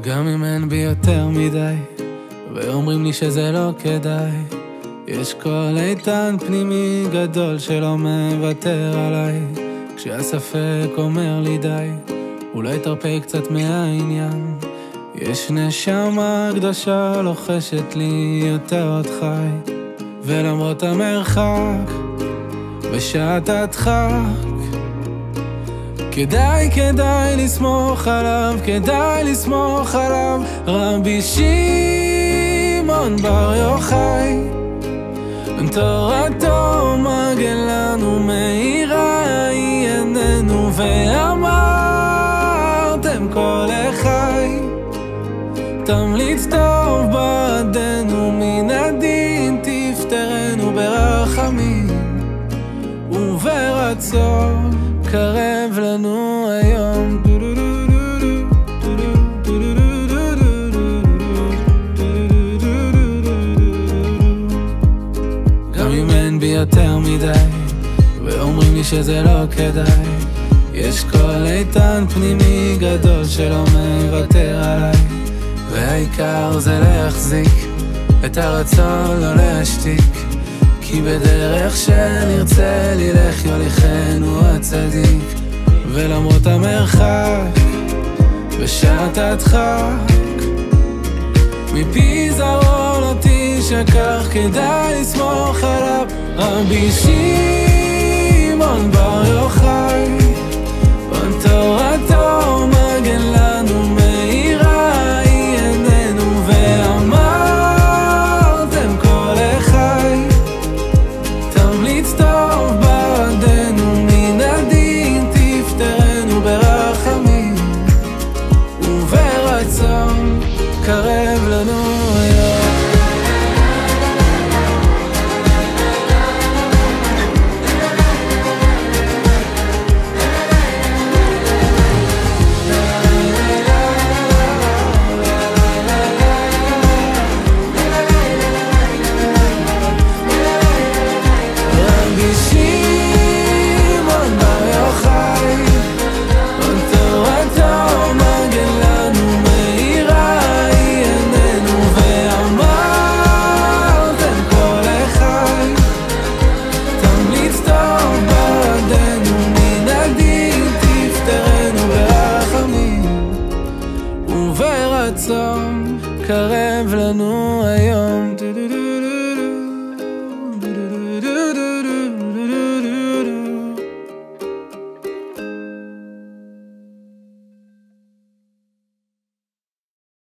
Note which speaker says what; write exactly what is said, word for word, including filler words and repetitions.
Speaker 1: גם אם אין בי יותר מדי ואומרים לי שזה לא כדאי, יש קול איתן פנימי גדול שלא מוותר עליי. כשהספק אומר לי די, אולי תרפה קצת מהעניין, יש נשמה קדושה לוחשת לי יותר עוד חי. ולמרות המרחק ושעת הדחק, כדאי, כדאי לסמוך עליו, כדאי לסמוך עליו. רבי שמעון בר יוחאי, תורתו מגן לנו, מאירה היא עינינו. ואמרתם כל אחי, תמליץ טוב בעדנו, מן הדין תפטרנו, ברחמים וברצון קרב לנו היום. גם אם אין בי יותר מדי ואומרים לי שזה לא כדאי, יש קול איתן פנימי גדול שלא מוותר עליי. והעיקר זה להחזיק את הרצון לא להשתיק, כי בדרך שנרצה ללך יוליכנו הצדיק. ולמרות המרחק ושעת הדחק, מפי זרעו לא תשכח, כדאי לסמוך עליו. רבי שמעון בר יוחאי, תורתו מגן לנו, מאירה היא עינינו. ואמרתם כל אחי, תמליץ טוב בעדנו, מן הדין תפטרנו, ברחמים וברצון קרב לנו היום. ורצון קרב